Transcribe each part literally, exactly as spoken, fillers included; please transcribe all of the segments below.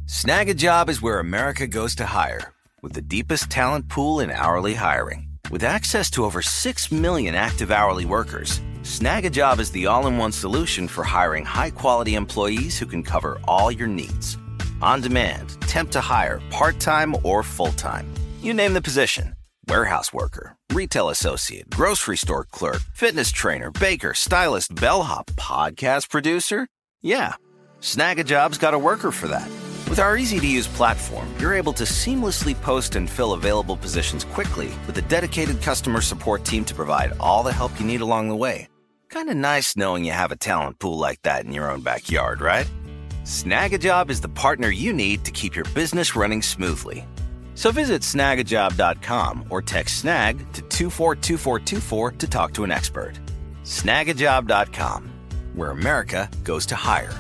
Snag a Job is where America goes to hire, with the deepest talent pool in hourly hiring. With access to over six million active hourly workers, Snag a Job is the all-in-one solution for hiring high-quality employees who can cover all your needs. On demand, temp to hire, part-time or full-time. You name the position. Warehouse worker, retail associate, grocery store clerk, fitness trainer, baker, stylist, bellhop, podcast producer. Yeah, Snag a Job's got a worker for that. With our easy-to-use platform, you're able to seamlessly post and fill available positions quickly with a dedicated customer support team to provide all the help you need along the way. Kind of nice knowing you have a talent pool like that in your own backyard, right? Snag a Job is the partner you need to keep your business running smoothly. So visit snag a job dot com or text snag to two four two four two four to talk to an expert. snag a job dot com, where America goes to hire.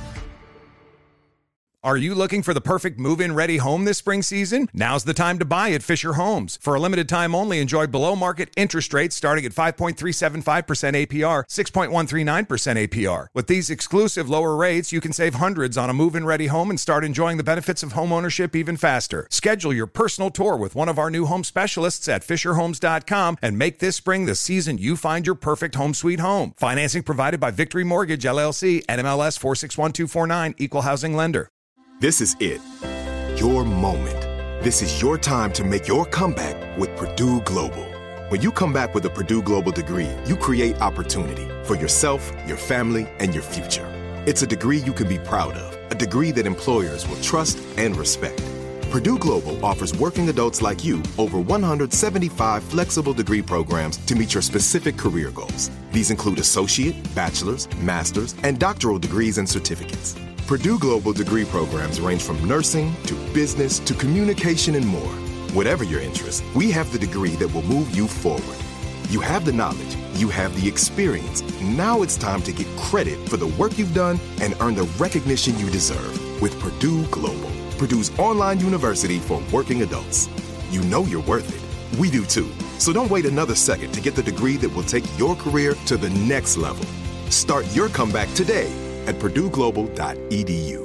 Are you looking for the perfect move-in ready home this spring season? Now's the time to buy at Fisher Homes. For a limited time only, enjoy below-market interest rates starting at five point three seven five percent A P R, six point one three nine percent A P R. With these exclusive lower rates, you can save hundreds on a move-in ready home and start enjoying the benefits of home ownership even faster. Schedule your personal tour with one of our new home specialists at fisher homes dot com and make this spring the season you find your perfect home sweet home. Financing provided by Victory Mortgage, L L C, N M L S four six one two four nine, Equal Housing Lender. This is it. Your moment. This is your time to make your comeback with Purdue Global. When you come back with a Purdue Global degree, you create opportunity for yourself, your family, and your future. It's a degree you can be proud of, a degree that employers will trust and respect. Purdue Global offers working adults like you over one hundred seventy-five flexible degree programs to meet your specific career goals. These include associate, bachelor's, master's, and doctoral degrees and certificates. Purdue Global degree programs range from nursing to business to communication and more. Whatever your interest, we have the degree that will move you forward. You have the knowledge, you have the experience. Now it's time to get credit for the work you've done and earn the recognition you deserve with Purdue Global, Purdue's online university for working adults. You know you're worth it. We do too. So don't wait another second to get the degree that will take your career to the next level. Start your comeback today at purdue global dot e d u.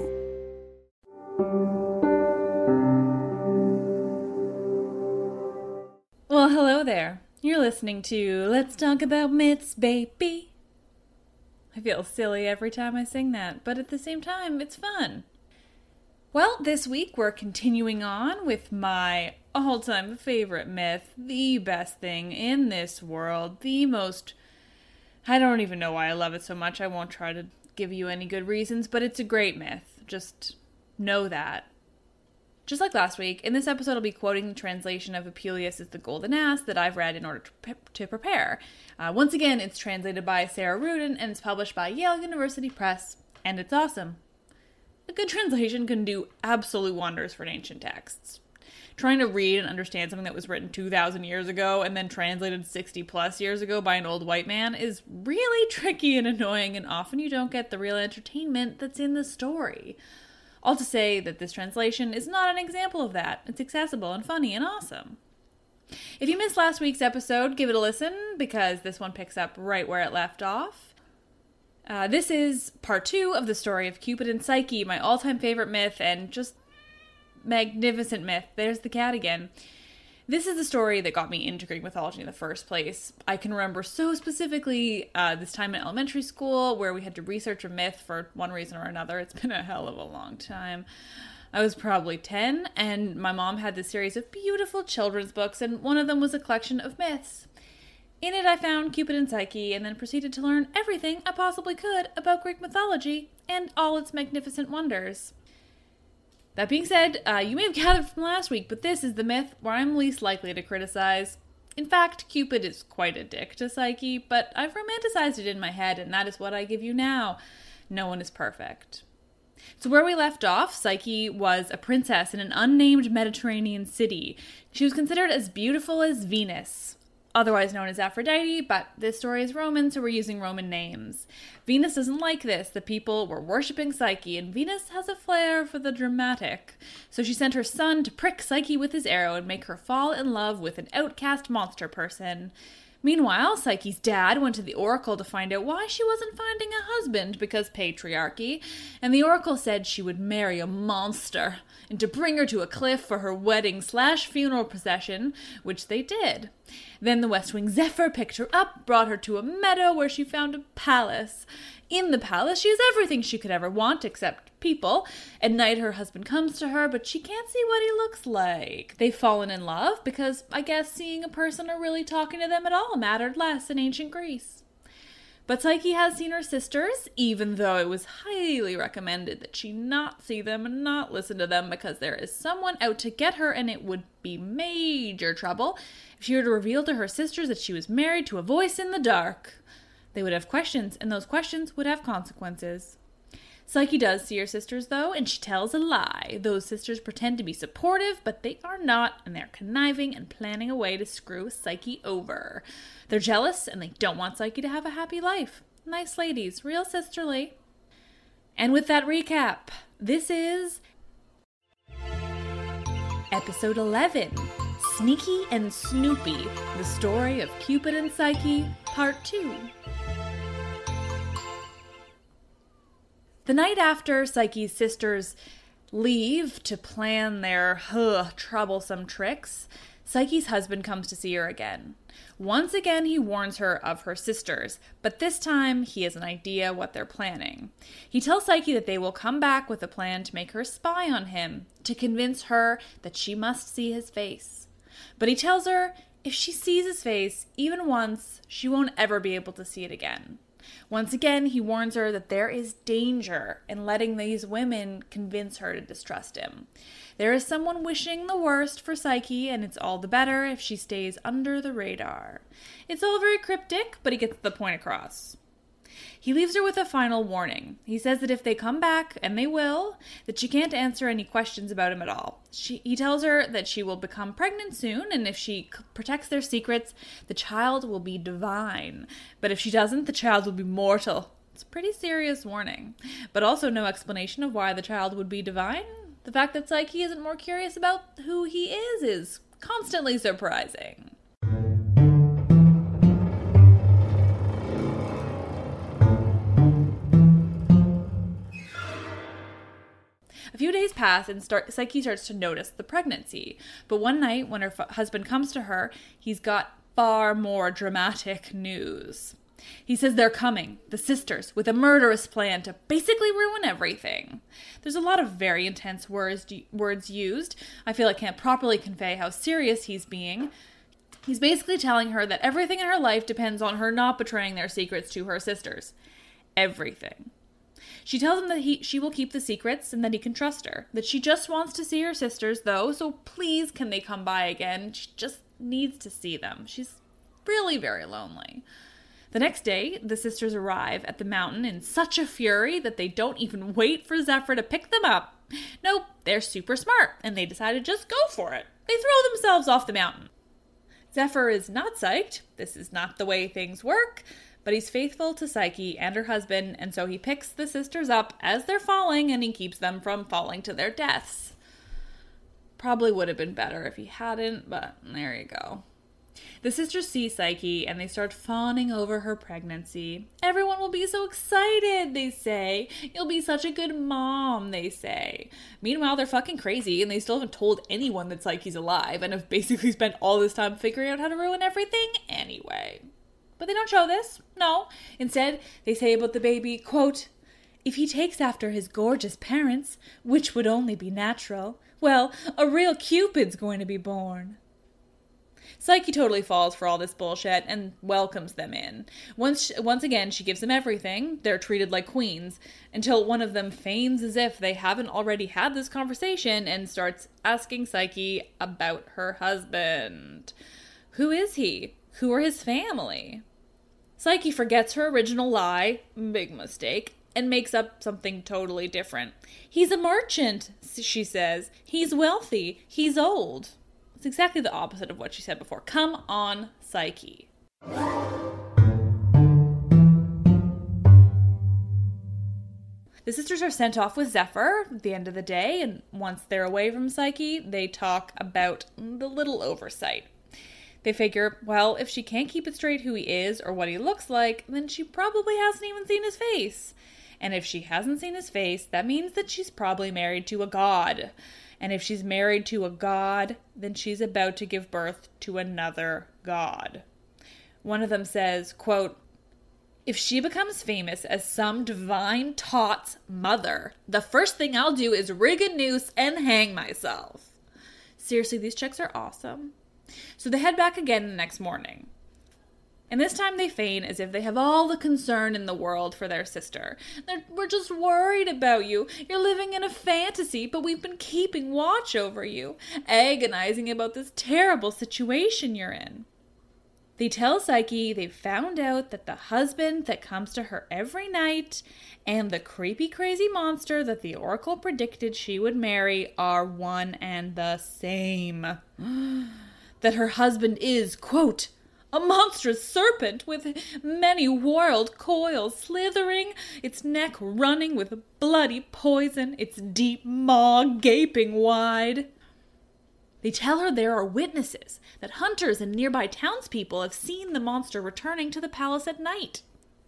Well, hello there. You're listening to Let's Talk About Myths, Baby. I feel silly every time I sing that, but at the same time, it's fun. Well, this week we're continuing on with my all-time favorite myth, the best thing in this world, the most... I don't even know why I love it so much. I won't try to give you any good reasons, but it's a great myth. Just know that. Just like last week, in this episode I'll be quoting the translation of Apuleius' The Golden Ass that I've read in order to, pre- to prepare. Uh, once again, it's translated by Sarah Rudin and it's published by Yale University Press, and it's awesome. A good translation can do absolute wonders for ancient texts. Trying to read and understand something that was written two thousand years ago and then translated sixty plus years ago by an old white man is really tricky and annoying, and often you don't get the real entertainment that's in the story. All to say that this translation is not an example of that. It's accessible and funny and awesome. If you missed last week's episode, give it a listen, because this one picks up right where it left off. Uh, this is part two of the story of Cupid and Psyche, my all-time favorite myth, and just magnificent myth. There's the cat again. This is the story that got me into Greek mythology in the first place. I can remember so specifically uh, this time in elementary school where we had to research a myth for one reason or another. It's been a hell of a long time. I was probably ten, and my mom had this series of beautiful children's books, and one of them was a collection of myths. In it, I found Cupid and Psyche, and then proceeded to learn everything I possibly could about Greek mythology and all its magnificent wonders. That being said, uh, you may have gathered from last week, but this is the myth where I'm least likely to criticize. In fact, Cupid is quite a dick to Psyche, but I've romanticized it in my head, and that is what I give you now. No one is perfect. So where we left off, Psyche was a princess in an unnamed Mediterranean city. She was considered as beautiful as Venus, otherwise known as Aphrodite, but this story is Roman, so we're using Roman names. Venus doesn't like this. The people were worshipping Psyche, and Venus has a flair for the dramatic. So she sent her son to prick Psyche with his arrow and make her fall in love with an outcast monster person. Meanwhile, Psyche's dad went to the Oracle to find out why she wasn't finding a husband, because patriarchy, and the Oracle said she would marry a monster, and to bring her to a cliff for her wedding slash funeral procession, which they did. Then the West Wing Zephyr picked her up, brought her to a meadow where she found a palace. In the palace, she has everything she could ever want except people. At night, her husband comes to her, but she can't see what he looks like. They've fallen in love because I guess seeing a person or really talking to them at all mattered less in ancient Greece. But Psyche has seen her sisters, even though it was highly recommended that she not see them and not listen to them because there is someone out to get her and it would be major trouble if she were to reveal to her sisters that she was married to a voice in the dark. They would have questions, and those questions would have consequences. Psyche does see her sisters, though, and she tells a lie. Those sisters pretend to be supportive, but they are not, and they're conniving and planning a way to screw Psyche over. They're jealous, and they don't want Psyche to have a happy life. Nice ladies, real sisterly. And with that recap, this is Episode eleven, Sneaky and Snoopy, the story of Cupid and Psyche, Part two. The night after Psyche's sisters leave to plan their ugh, troublesome tricks, Psyche's husband comes to see her again. Once again, he warns her of her sisters, but this time he has an idea what they're planning. He tells Psyche that they will come back with a plan to make her spy on him, to convince her that she must see his face. But he tells her if she sees his face even once, she won't ever be able to see it again. Once again, he warns her that there is danger in letting these women convince her to distrust him. There is someone wishing the worst for Psyche, and it's all the better if she stays under the radar. It's all very cryptic, but he gets the point across. He leaves her with a final warning. He says that if they come back, and they will, that she can't answer any questions about him at all. She, he tells her that she will become pregnant soon, and if she c- protects their secrets, the child will be divine. But if she doesn't, the child will be mortal. It's a pretty serious warning. But also no explanation of why the child would be divine. The fact that Psyche isn't more curious about who he is is constantly surprising. A few days pass and start, Psyche starts to notice the pregnancy. But one night when her f- husband comes to her, he's got far more dramatic news. He says they're coming, the sisters, with a murderous plan to basically ruin everything. There's a lot of very intense words, words used. I feel I can't properly convey how serious he's being. He's basically telling her that everything in her life depends on her not betraying their secrets to her sisters. Everything. She tells him that he, she will keep the secrets and that he can trust her. That she just wants to see her sisters, though, so please can they come by again? She just needs to see them. She's really very lonely. The next day, the sisters arrive at the mountain in such a fury that they don't even wait for Zephyr to pick them up. Nope, they're super smart, and they decide to just go for it. They throw themselves off the mountain. Zephyr is not psyched. This is not the way things work. But he's faithful to Psyche and her husband, and so he picks the sisters up as they're falling, and he keeps them from falling to their deaths. Probably would have been better if he hadn't, but there you go. The sisters see Psyche, and they start fawning over her pregnancy. Everyone will be so excited, they say. You'll be such a good mom, they say. Meanwhile, they're fucking crazy, and they still haven't told anyone that Psyche's alive, and have basically spent all this time figuring out how to ruin everything anyway. But they don't show this, no. Instead, they say about the baby, quote, "If he takes after his gorgeous parents, which would only be natural, well, a real Cupid's going to be born." Psyche totally falls for all this bullshit and welcomes them in. Once, once again, she gives them everything. They're treated like queens, until one of them feigns as if they haven't already had this conversation and starts asking Psyche about her husband. Who is he? Who are his family? Psyche forgets her original lie, big mistake, and makes up something totally different. He's a merchant, she says. He's wealthy. He's old. It's exactly the opposite of what she said before. Come on, Psyche. The sisters are sent off with Zephyr at the end of the day, and once they're away from Psyche, they talk about the little oversight. They figure, well, if she can't keep it straight who he is or what he looks like, then she probably hasn't even seen his face. And if she hasn't seen his face, that means that she's probably married to a god. And if she's married to a god, then she's about to give birth to another god. One of them says, quote, "If she becomes famous as some divine tot's mother, the first thing I'll do is rig a noose and hang myself." Seriously, these chicks are awesome. So they head back again the next morning. And this time they feign as if they have all the concern in the world for their sister. They're, "We're just worried about you. You're living in a fantasy, but we've been keeping watch over you, agonizing about this terrible situation you're in." They tell Psyche they've found out that the husband that comes to her every night and the creepy crazy monster that the oracle predicted she would marry are one and the same. That her husband is, quote, "a monstrous serpent with many whorled coils slithering, its neck running with bloody poison, its deep maw gaping wide." They tell her there are witnesses, that hunters and nearby townspeople have seen the monster returning to the palace at night.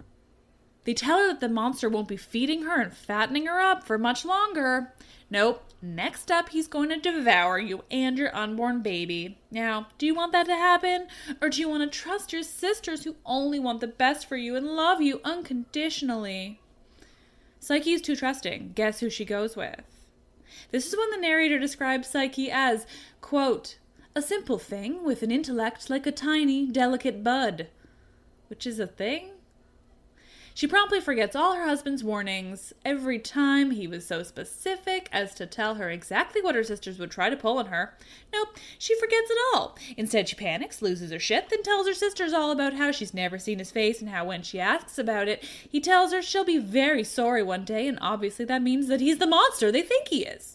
They tell her that the monster won't be feeding her and fattening her up for much longer. Nope, next up he's going to devour you and your unborn baby. Now, do you want that to happen? Or do you want to trust your sisters who only want the best for you and love you unconditionally? Psyche is too trusting. Guess who she goes with? This is when the narrator describes Psyche as, quote, "a simple thing with an intellect like a tiny, delicate bud." Which is a thing? She promptly forgets all her husband's warnings. Every time he was so specific as to tell her exactly what her sisters would try to pull on her. Nope, she forgets it all. Instead, she panics, loses her shit, then tells her sisters all about how she's never seen his face and how when she asks about it, he tells her she'll be very sorry one day, and obviously that means that he's the monster they think he is.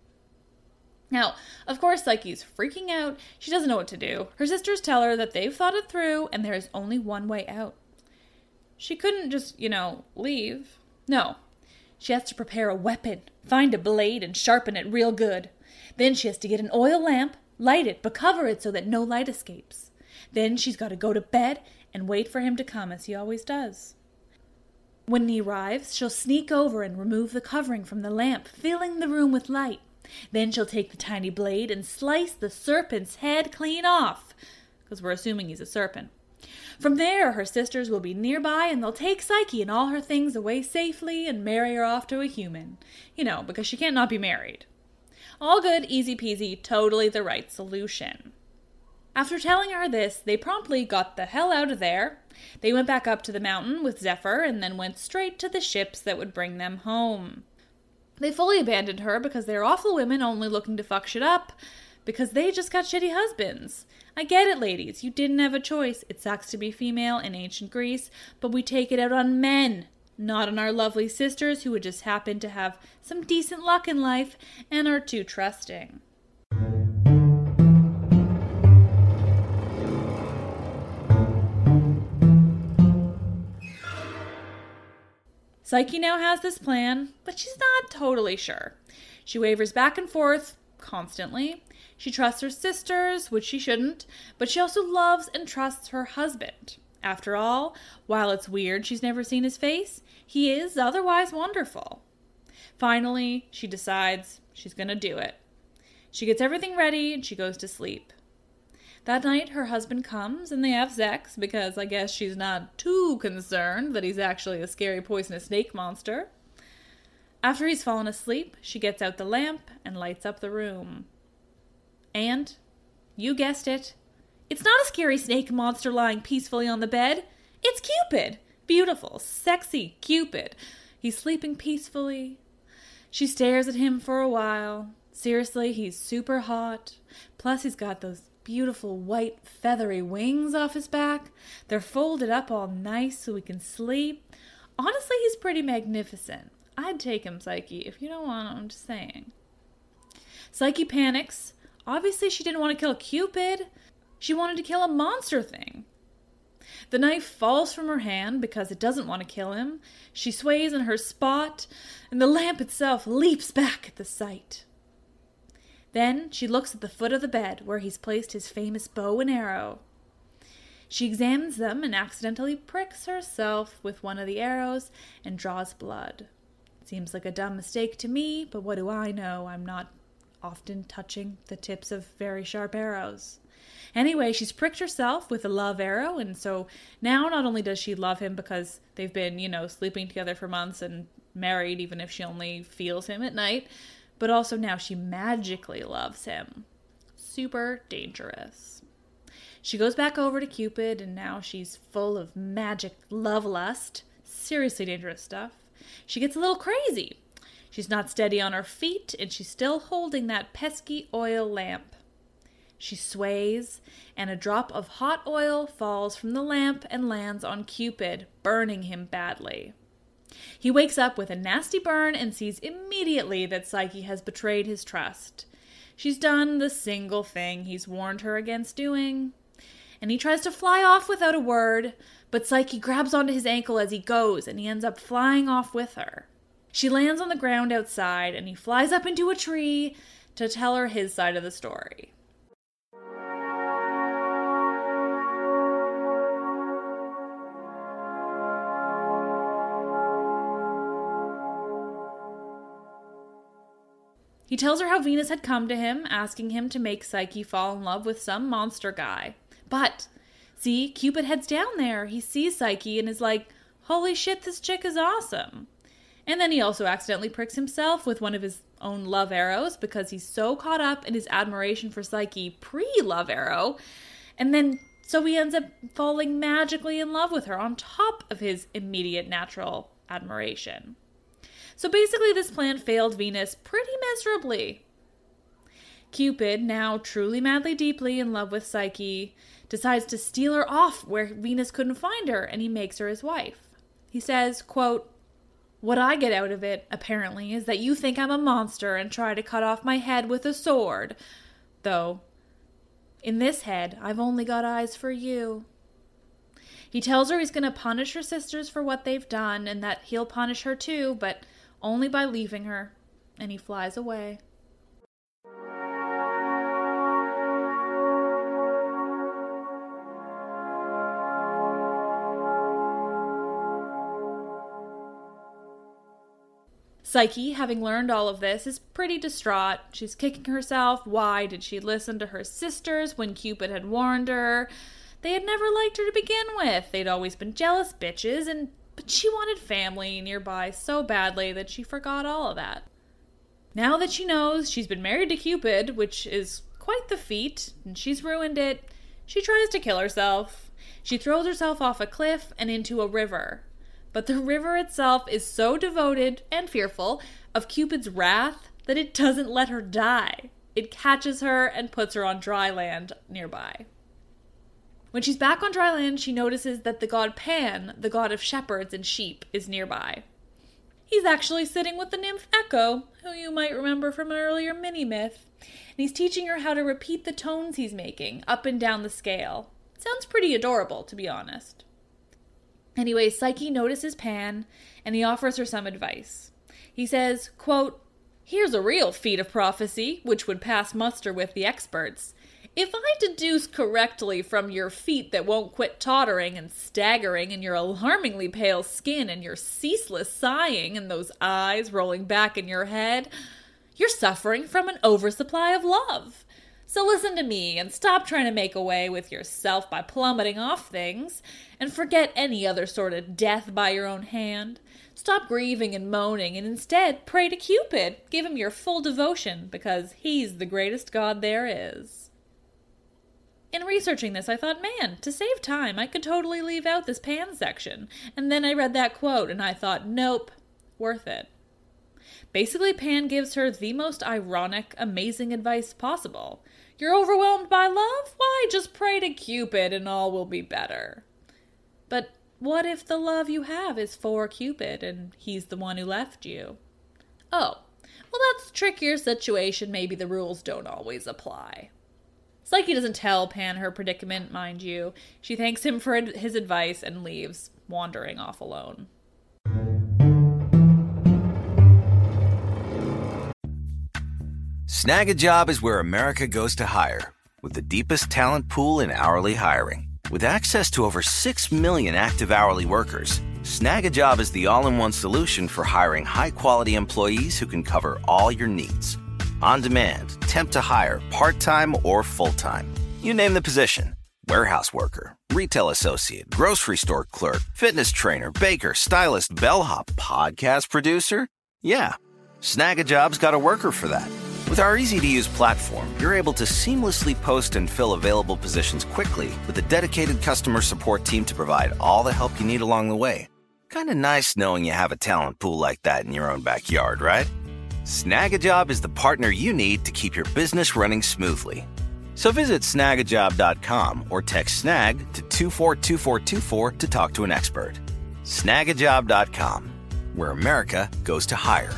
Now, of course, Psyche's freaking out. She doesn't know what to do. Her sisters tell her that they've thought it through and there is only one way out. She couldn't just, you know, leave. No. She has to prepare a weapon, find a blade, and sharpen it real good. Then she has to get an oil lamp, light it, but cover it so that no light escapes. Then she's got to go to bed and wait for him to come, as he always does. When he arrives, she'll sneak over and remove the covering from the lamp, filling the room with light. Then she'll take the tiny blade and slice the serpent's head clean off, because we're assuming he's a serpent. From there, her sisters will be nearby and they'll take Psyche and all her things away safely and marry her off to a human. You know, because she can't not be married. All good, easy peasy, totally the right solution. After telling her this, they promptly got the hell out of there. They went back up to the mountain with Zephyr and then went straight to the ships that would bring them home. They fully abandoned her because they're awful women only looking to fuck shit up, because they just got shitty husbands. I get it, ladies. You didn't have a choice. It sucks to be female in ancient Greece, but we take it out on men, not on our lovely sisters who would just happen to have some decent luck in life and are too trusting. Psyche now has this plan, but she's not totally sure. She wavers back and forth constantly. She trusts her sisters, which she shouldn't, but she also loves and trusts her husband. After all, while it's weird she's never seen his face, he is otherwise wonderful. Finally, she decides she's gonna do it. She gets everything ready and she goes to sleep. That night, her husband comes and they have sex because I guess she's not too concerned that he's actually a scary poisonous snake monster. After he's fallen asleep, she gets out the lamp and lights up the room. And, you guessed it, it's not a scary snake monster lying peacefully on the bed. It's Cupid. Beautiful, sexy Cupid. He's sleeping peacefully. She stares at him for a while. Seriously, he's super hot. Plus, he's got those beautiful white feathery wings off his back. They're folded up all nice so he can sleep. Honestly, he's pretty magnificent. I'd take him, Psyche. If you don't want him, I'm just saying. Psyche panics. Obviously, she didn't want to kill Cupid. She wanted to kill a monster thing. The knife falls from her hand because it doesn't want to kill him. She sways in her spot, and the lamp itself leaps back at the sight. Then she looks at the foot of the bed where he's placed his famous bow and arrow. She examines them and accidentally pricks herself with one of the arrows and draws blood. Seems like a dumb mistake to me, but what do I know? I'm not often touching the tips of very sharp arrows. Anyway, she's pricked herself with a love arrow, and so now not only does she love him because they've been, you know, sleeping together for months and married, even if she only feels him at night, but also now she magically loves him. Super dangerous. She goes back over to Cupid, and now she's full of magic love lust. Seriously dangerous stuff. She gets a little crazy. She's not steady on her feet, and she's still holding that pesky oil lamp. She sways, and a drop of hot oil falls from the lamp and lands on Cupid, burning him badly. He wakes up with a nasty burn and sees immediately that Psyche has betrayed his trust. She's done the single thing he's warned her against doing. And he tries to fly off without a word, but Psyche grabs onto his ankle as he goes, and he ends up flying off with her. She lands on the ground outside, and he flies up into a tree to tell her his side of the story. He tells her how Venus had come to him, asking him to make Psyche fall in love with some monster guy. But, see, Cupid heads down there. He sees Psyche and is like, holy shit, this chick is awesome. And then he also accidentally pricks himself with one of his own love arrows because he's so caught up in his admiration for Psyche pre-love arrow. And then, so he ends up falling magically in love with her on top of his immediate natural admiration. So basically this plan failed Venus pretty miserably. Cupid, now truly madly deeply in love with Psyche, decides to steal her off where Venus couldn't find her, and he makes her his wife. He says, quote, "What I get out of it, apparently, is that you think I'm a monster and try to cut off my head with a sword. Though, in this head, I've only got eyes for you." He tells her he's going to punish her sisters for what they've done, and that he'll punish her too, but only by leaving her, and he flies away. Psyche, having learned all of this, is pretty distraught. She's kicking herself. Why did she listen to her sisters when Cupid had warned her? They had never liked her to begin with. They'd always been jealous bitches, and but she wanted family nearby so badly that she forgot all of that. Now that she knows she's been married to Cupid, which is quite the feat, and she's ruined it, she tries to kill herself. She throws herself off a cliff and into a river. But the river itself is so devoted and fearful of Cupid's wrath that it doesn't let her die. It catches her and puts her on dry land nearby. When she's back on dry land, she notices that the god Pan, the god of shepherds and sheep, is nearby. He's actually sitting with the nymph Echo, who you might remember from an earlier mini-myth, and he's teaching her how to repeat the tones he's making up and down the scale. Sounds pretty adorable, to be honest. Anyway, Psyche notices Pan, and he offers her some advice. He says, quote, "Here's a real feat of prophecy, which would pass muster with the experts. If I deduce correctly from your feet that won't quit tottering and staggering, and your alarmingly pale skin, and your ceaseless sighing, and those eyes rolling back in your head, you're suffering from an oversupply of love. So listen to me and stop trying to make away with yourself by plummeting off things, and forget any other sort of death by your own hand. Stop grieving and moaning, and instead pray to Cupid. Give him your full devotion, because he's the greatest god there is." In researching this, I thought, man, to save time, I could totally leave out this Pan section. And then I read that quote, and I thought, nope, worth it. Basically, Pan gives her the most ironic, amazing advice possible. You're overwhelmed by love? Why, just pray to Cupid and all will be better. But what if the love you have is for Cupid and he's the one who left you? Oh, well, that's a trickier situation. Maybe the rules don't always apply. Psyche doesn't tell Pan her predicament, mind you. She thanks him for his advice and leaves, wandering off alone. Snag a job is where America goes to hire, with the deepest talent pool in hourly hiring. With access to over six million active hourly workers, Snagajob is the all-in-one solution for hiring high-quality employees who can cover all your needs. On demand, temp to hire, part-time or full-time. You name the position. Warehouse worker, retail associate, grocery store clerk, fitness trainer, baker, stylist, bellhop, podcast producer. Yeah, Snagajob's got a worker for that. With our easy-to-use platform, you're able to seamlessly post and fill available positions quickly with a dedicated customer support team to provide all the help you need along the way. Kind of nice knowing you have a talent pool like that in your own backyard, right? Snagajob is the partner you need to keep your business running smoothly. So visit snag a job dot com or text snag to two four two four two four to talk to an expert. snag a job dot com, where America goes to hire.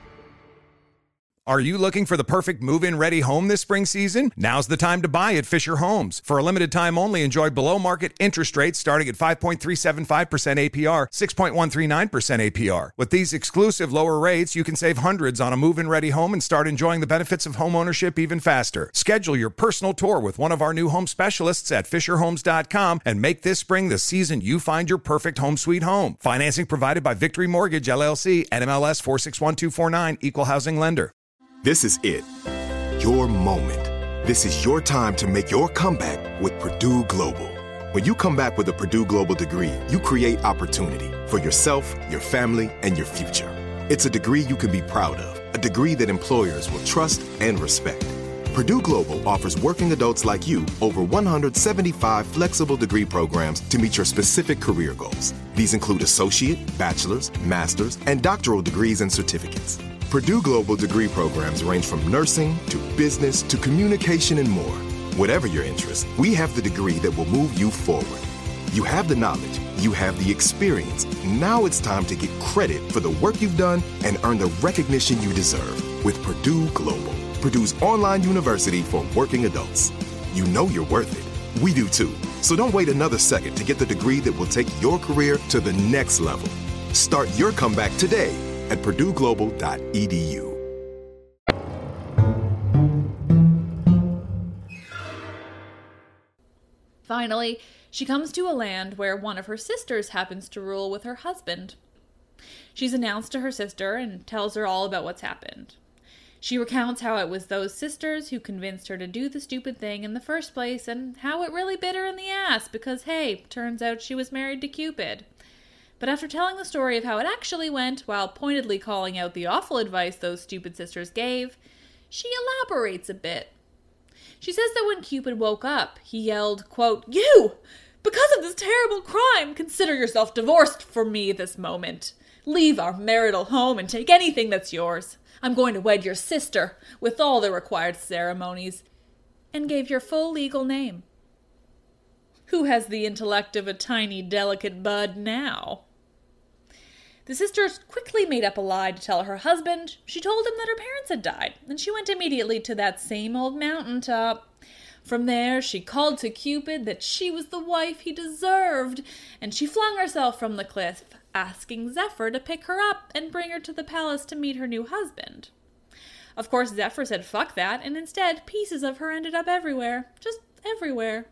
Are you looking for the perfect move-in ready home this spring season? Now's the time to buy at Fisher Homes. For a limited time only, enjoy below-market interest rates starting at five point three seven five percent A P R, six point one three nine percent A P R. With these exclusive lower rates, you can save hundreds on a move-in ready home and start enjoying the benefits of home ownership even faster. Schedule your personal tour with one of our new home specialists at fisher homes dot com and make this spring the season you find your perfect home sweet home. Financing provided by Victory Mortgage, L L C, N M L S four six one two four nine, Equal Housing Lender. This is it. Your moment. This is your time to make your comeback with Purdue Global. When you come back with a Purdue Global degree, you create opportunity for yourself, your family, and your future. It's a degree you can be proud of, a degree that employers will trust and respect. Purdue Global offers working adults like you over one hundred seventy-five flexible degree programs to meet your specific career goals. These include associate, bachelor's, master's, and doctoral degrees and certificates. Purdue Global degree programs range from nursing to business to communication and more. Whatever your interest, we have the degree that will move you forward. You have the knowledge, you have the experience. Now it's time to get credit for the work you've done and earn the recognition you deserve with Purdue Global, Purdue's online university for working adults. You know you're worth it. We do too. So don't wait another second to get the degree that will take your career to the next level. Start your comeback today at purdue global dot e d u. Finally, she comes to a land where one of her sisters happens to rule with her husband. She's announced to her sister and tells her all about what's happened. She recounts how it was those sisters who convinced her to do the stupid thing in the first place and how it really bit her in the ass because, hey, turns out she was married to Cupid. But after telling the story of how it actually went, while pointedly calling out the awful advice those stupid sisters gave, she elaborates a bit. She says that when Cupid woke up, he yelled, quote, "You! Because of this terrible crime, consider yourself divorced from me this moment. Leave our marital home and take anything that's yours. I'm going to wed your sister with all the required ceremonies," and gave your full legal name. Who has the intellect of a tiny, delicate bud now? The sisters quickly made up a lie to tell her husband. She told him that her parents had died, and she went immediately to that same old mountaintop. From there, she called to Cupid that she was the wife he deserved, and she flung herself from the cliff, asking Zephyr to pick her up and bring her to the palace to meet her new husband. Of course, Zephyr said fuck that, and instead, pieces of her ended up everywhere. Just everywhere.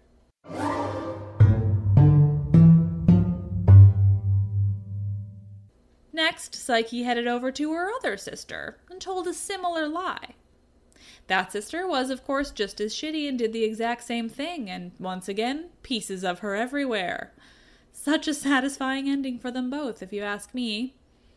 Next, Psyche headed over to her other sister and told a similar lie. That sister was, of course, just as shitty and did the exact same thing, and once again, pieces of her everywhere. Such a satisfying ending for them both, if you ask me.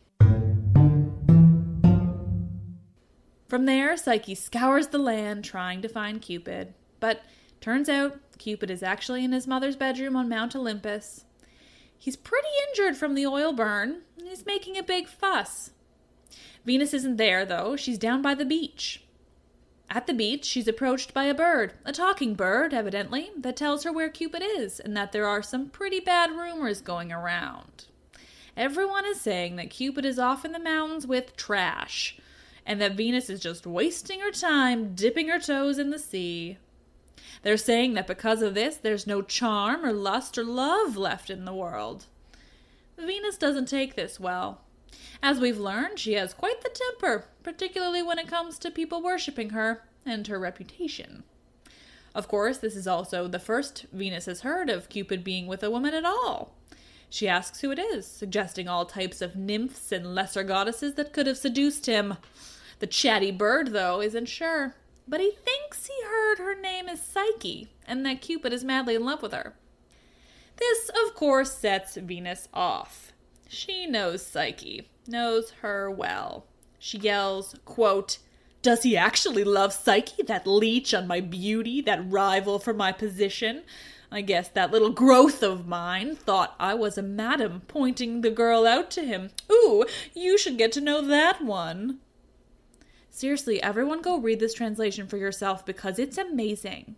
From there, Psyche scours the land trying to find Cupid, but turns out Cupid is actually in his mother's bedroom on Mount Olympus. He's pretty injured from the oil burn, and he's making a big fuss. Venus isn't there, though. She's down by the beach. At the beach, she's approached by a bird, a talking bird, evidently, that tells her where Cupid is, and that there are some pretty bad rumors going around. Everyone is saying that Cupid is off in the mountains with trash, and that Venus is just wasting her time dipping her toes in the sea. They're saying that because of this, there's no charm or lust or love left in the world. Venus doesn't take this well. As we've learned, she has quite the temper, particularly when it comes to people worshipping her and her reputation. Of course, this is also the first Venus has heard of Cupid being with a woman at all. She asks who it is, suggesting all types of nymphs and lesser goddesses that could have seduced him. The chatty bird, though, isn't sure, but he thinks he heard her name is Psyche, and that Cupid is madly in love with her. This, of course, sets Venus off. She knows Psyche, knows her well. She yells, quote, "Does he actually love Psyche, that leech on my beauty, that rival for my position? I guess that little growth of mine thought I was a madam pointing the girl out to him. Ooh, you should get to know that one." Seriously, everyone go read this translation for yourself because it's amazing.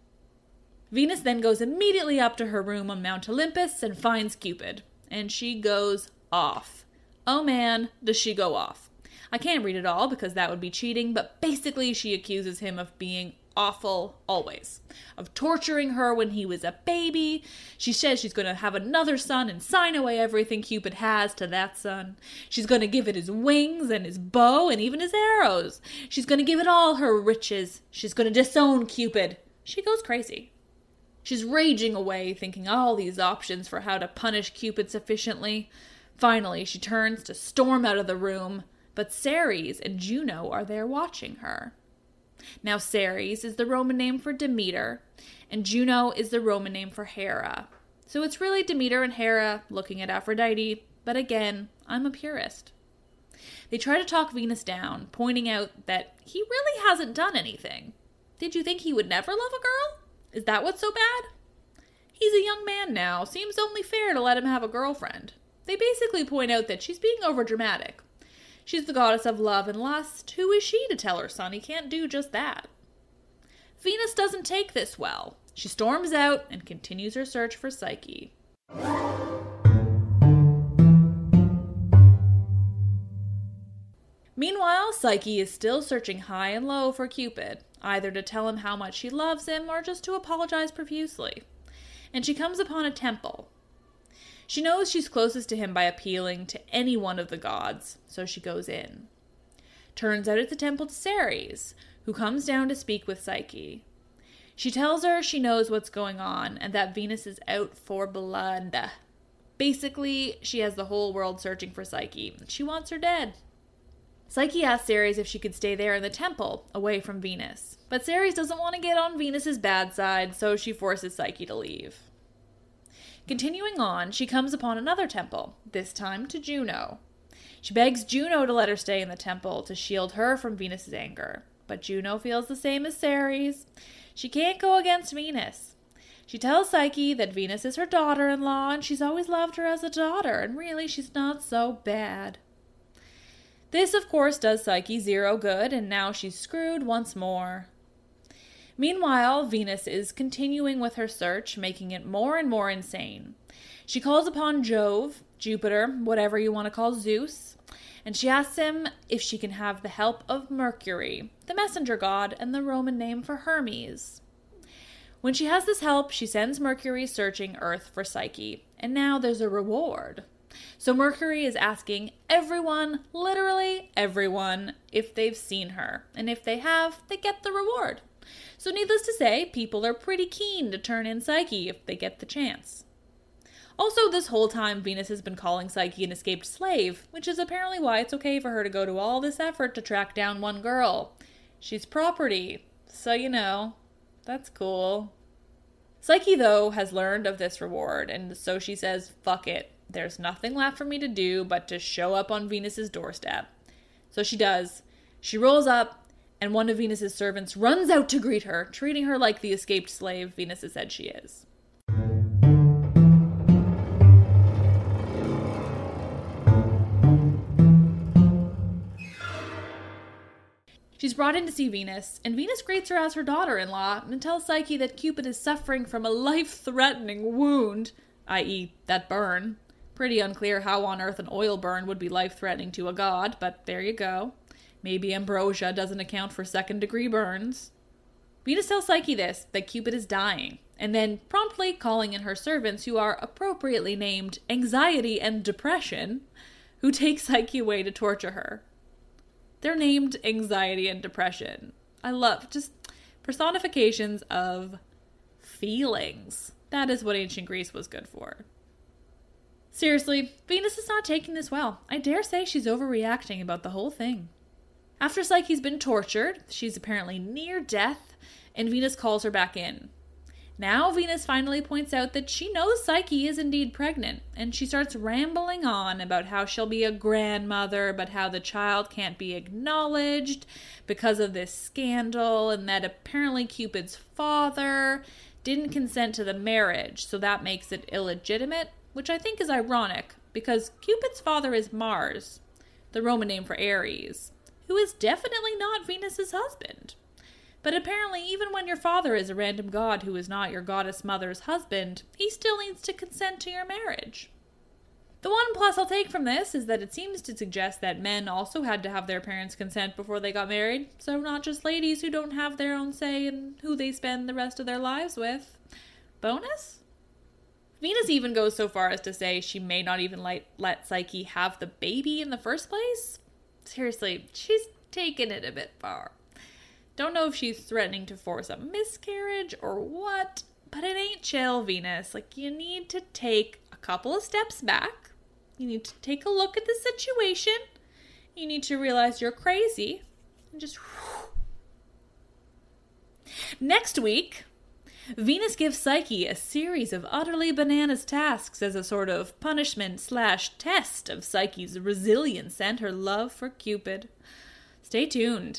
Venus then goes immediately up to her room on Mount Olympus and finds Cupid. And she goes off. Oh man, does she go off. I can't read it all because that would be cheating, but basically she accuses him of being awful always, of torturing her when he was a baby. She says she's going to have another son and sign away everything Cupid has to that son. She's going to give it his wings and his bow and even his arrows. She's going to give it all her riches. She's going to disown Cupid. She goes crazy. She's raging away, thinking all these options for how to punish Cupid sufficiently. Finally, she turns to storm out of the room, but Ceres and Juno are there watching her. Now, Ceres is the Roman name for Demeter, and Juno is the Roman name for Hera. So it's really Demeter and Hera looking at Aphrodite, but again, I'm a purist. They try to talk Venus down, pointing out that he really hasn't done anything. Did you think he would never love a girl? Is that what's so bad? He's a young man now. Seems only fair to let him have a girlfriend. They basically point out that she's being overdramatic. She's the goddess of love and lust. Who is she to tell her son he can't do just that? Venus doesn't take this well. She storms out and continues her search for Psyche. Meanwhile, Psyche is still searching high and low for Cupid, either to tell him how much she loves him or just to apologize profusely. And she comes upon a temple. She knows she's closest to him by appealing to any one of the gods, so she goes in. Turns out it's a temple to Ceres, who comes down to speak with Psyche. She tells her she knows what's going on and that Venus is out for blood. Basically, she has the whole world searching for Psyche. She wants her dead. Psyche asks Ceres if she could stay there in the temple, away from Venus. But Ceres doesn't want to get on Venus's bad side, so she forces Psyche to leave. Continuing on, she comes upon another temple, this time to Juno. She begs Juno to let her stay in the temple to shield her from Venus's anger. But Juno feels the same as Ceres. She can't go against Venus. She tells Psyche that Venus is her daughter-in-law and she's always loved her as a daughter, and really she's not so bad. This, of course, does Psyche zero good, and now she's screwed once more. Meanwhile, Venus is continuing with her search, making it more and more insane. She calls upon Jove, Jupiter, whatever you want to call Zeus, and she asks him if she can have the help of Mercury, the messenger god and the Roman name for Hermes. When she has this help, she sends Mercury searching Earth for Psyche, and now there's a reward. So Mercury is asking everyone, literally everyone, if they've seen her, and if they have, they get the reward. So needless to say, people are pretty keen to turn in Psyche if they get the chance. Also, this whole time, Venus has been calling Psyche an escaped slave, which is apparently why it's okay for her to go to all this effort to track down one girl. She's property, so you know, that's cool. Psyche, though, has learned of this reward, and so she says, fuck it. There's nothing left for me to do but to show up on Venus's doorstep. So she does. She rolls up, and one of Venus's servants runs out to greet her, treating her like the escaped slave Venus has said she is. She's brought in to see Venus, and Venus greets her as her daughter-in-law and tells Psyche that Cupid is suffering from a life-threatening wound, that is that burn. Pretty unclear how on earth an oil burn would be life-threatening to a god, but there you go. Maybe ambrosia doesn't account for second-degree burns. Venus tells Psyche this, that Cupid is dying, and then promptly calling in her servants, who are appropriately named Anxiety and Depression, who take Psyche away to torture her. They're named Anxiety and Depression. I love, just Personifications of feelings. That is what ancient Greece was good for. Seriously, Venus is not taking this well. I dare say she's overreacting about the whole thing. After Psyche's been tortured, she's apparently near death, and Venus calls her back in. Now Venus finally points out that she knows Psyche is indeed pregnant, and she starts rambling on about how she'll be a grandmother, but how the child can't be acknowledged because of this scandal, and that apparently Cupid's father didn't consent to the marriage, so that makes it illegitimate, which I think is ironic, because Cupid's father is Mars, the Roman name for Ares, who is definitely not Venus's husband. But apparently, even when your father is a random god who is not your goddess mother's husband, he still needs to consent to your marriage. The one plus I'll take from this is that it seems to suggest that men also had to have their parents' consent before they got married, so not just ladies who don't have their own say in who they spend the rest of their lives with. Bonus? Venus even goes so far as to say she may not even let, let Psyche have the baby in the first place. Seriously, she's taken it a bit far. Don't know if she's threatening to force a miscarriage or what, but it ain't chill, Venus. Like, you need to take a couple of steps back. You need to take a look at the situation. You need to realize you're crazy. And just... Whew. Next week, Venus gives Psyche a series of utterly bananas tasks as a sort of punishment slash test of Psyche's resilience and her love for Cupid. Stay tuned.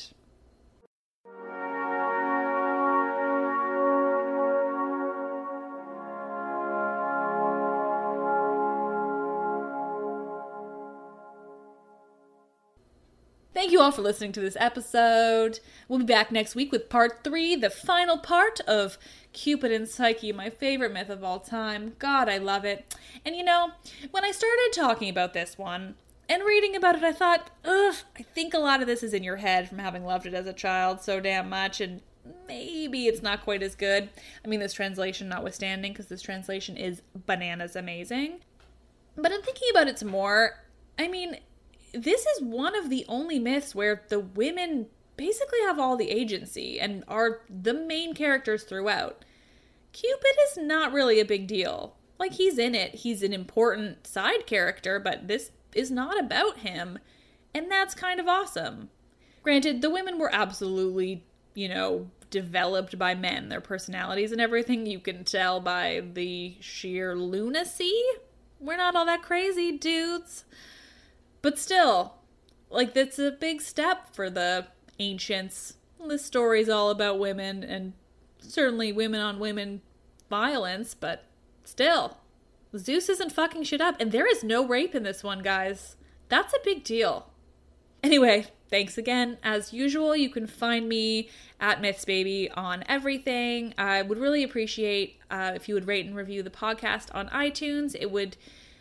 Thank you all for listening to this episode. We'll be back next week with part three, the final part of Cupid and Psyche, my favorite myth of all time. God, I love it. And you know, when I started talking about this one and reading about it, I thought, ugh, I think a lot of this is in your head from having loved it as a child so damn much, and maybe it's not quite as good. I mean, this translation notwithstanding, because this translation is bananas amazing. But in thinking about it some more, I mean, this is one of the only myths where the women basically have all the agency and are the main characters throughout. Cupid is not really a big deal. Like, he's in it, he's an important side character, but this is not about him, and that's kind of awesome. Granted, the women were absolutely, you know, developed by men, their personalities and everything, you can tell by the sheer lunacy. We're not all that crazy, dudes. But still, like, that's a big step for the ancients. This story's all about women, and certainly women on women violence, but still, Zeus isn't fucking shit up, and there is no rape in this one, guys. That's a big deal. Anyway, thanks again. As usual, you can find me at MythsBaby on everything. I would really appreciate uh, if you would rate and review the podcast on iTunes. It would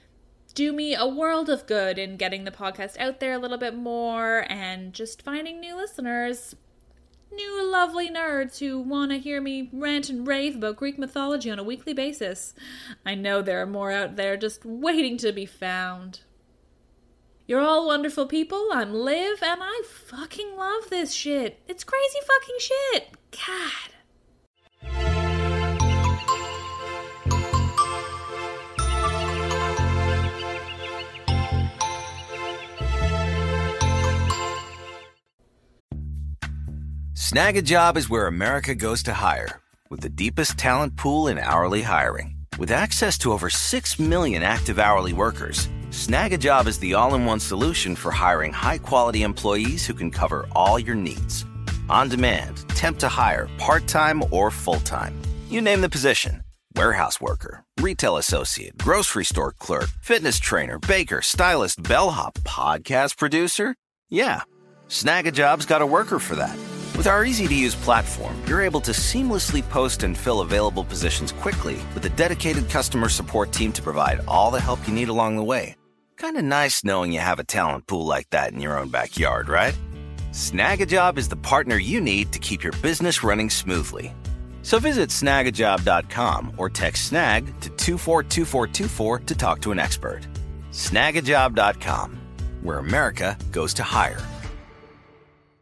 do me a world of good in getting the podcast out there a little bit more and just finding new listeners, new lovely nerds who want to hear me rant and rave about Greek mythology on a weekly basis. I know there are more out there just waiting to be found. You're all wonderful people. I'm Liv, and I fucking love this shit. It's crazy fucking shit. God. Snag a Job is where America goes to hire, with the deepest talent pool in hourly hiring. With access to over six million active hourly workers, Snag a Job is the all-in-one solution for hiring high-quality employees who can cover all your needs. On demand, temp to hire, part-time or full-time. You name the position. Warehouse worker, retail associate, grocery store clerk, fitness trainer, baker, stylist, bellhop, podcast producer. Yeah, Snag a Job's got a worker for that. With our easy-to-use platform, you're able to seamlessly post and fill available positions quickly with a dedicated customer support team to provide all the help you need along the way. Kind of nice knowing you have a talent pool like that in your own backyard, right? Snag a Job is the partner you need to keep your business running smoothly. So visit snag a job dot com or text SNAG to two four two four two four to talk to an expert. snag a job dot com, where America goes to hire.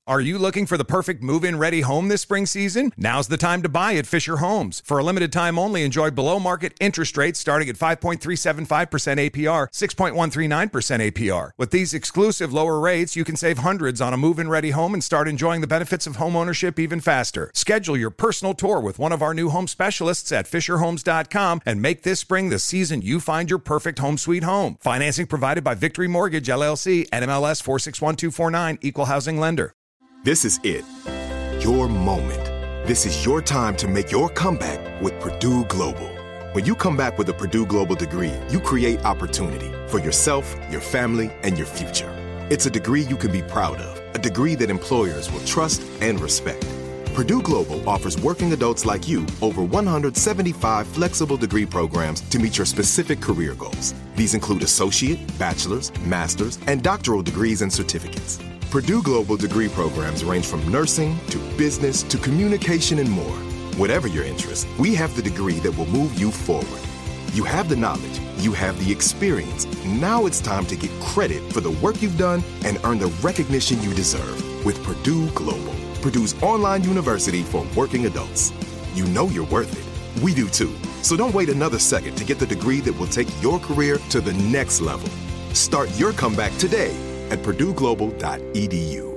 Are you looking for the perfect move-in ready home this spring season? Now's the time to buy at Fisher Homes. For a limited time only, enjoy below-market interest rates starting at five point three seven five percent A P R, six point one three nine percent A P R. With these exclusive lower rates, you can save hundreds on a move-in ready home and start enjoying the benefits of home ownership even faster. Schedule your personal tour with one of our new home specialists at fisher homes dot com and make this spring the season you find your perfect home sweet home. Financing provided by Victory Mortgage, L L C, N M L S four six one two four nine, Equal Housing Lender. This is it. Your moment. This is your time to make your comeback with Purdue Global. When you come back with a Purdue Global degree, you create opportunity for yourself, your family, and your future. It's a degree you can be proud of, a degree that employers will trust and respect. Purdue Global offers working adults like you over one hundred seventy-five flexible degree programs to meet your specific career goals. These include associate, bachelor's, master's, and doctoral degrees and certificates. Purdue Global degree programs range from nursing to business to communication and more. Whatever your interest, we have the degree that will move you forward. You have the knowledge, you have the experience. Now it's time to get credit for the work you've done and earn the recognition you deserve with Purdue Global, Purdue's online university for working adults. You know you're worth it. We do too. So don't wait another second to get the degree that will take your career to the next level. Start your comeback today at purdue global dot e d u.